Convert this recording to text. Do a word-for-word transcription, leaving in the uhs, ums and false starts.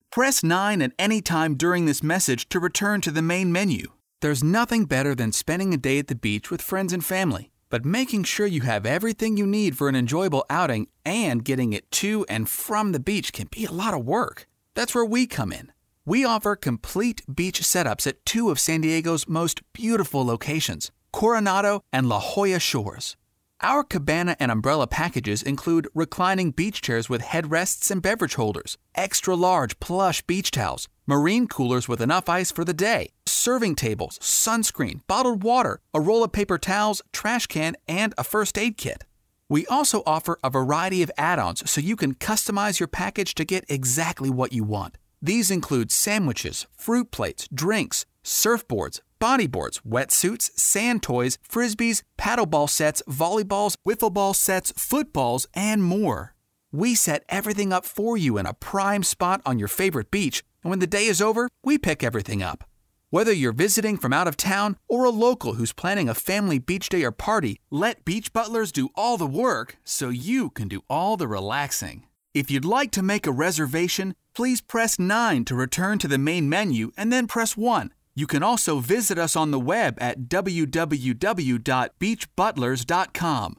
Press nine at any time during this message to return to the main menu. There's nothing better than spending a day at the beach with friends and family, but making sure you have everything you need for an enjoyable outing and getting it to and from the beach can be a lot of work. That's where we come in. We offer complete beach setups at two of San Diego's most beautiful locations, Coronado and La Jolla Shores. Our cabana and umbrella packages include reclining beach chairs with headrests and beverage holders, extra-large plush beach towels, marine coolers with enough ice for the day, serving tables, sunscreen, bottled water, a roll of paper towels, trash can, and a first aid kit. We also offer a variety of add-ons so you can customize your package to get exactly what you want. These include sandwiches, fruit plates, drinks, surfboards, bodyboards, wetsuits, sand toys, frisbees, paddleball sets, volleyballs, wiffle ball sets, footballs, and more. We set everything up for you in a prime spot on your favorite beach, and when the day is over, we pick everything up. Whether you're visiting from out of town or a local who's planning a family beach day or party, let Beach Butlers do all the work so you can do all the relaxing. If you'd like to make a reservation, please press nine to return to the main menu and then press one. You can also visit us on the web at w w w dot beach butlers dot com.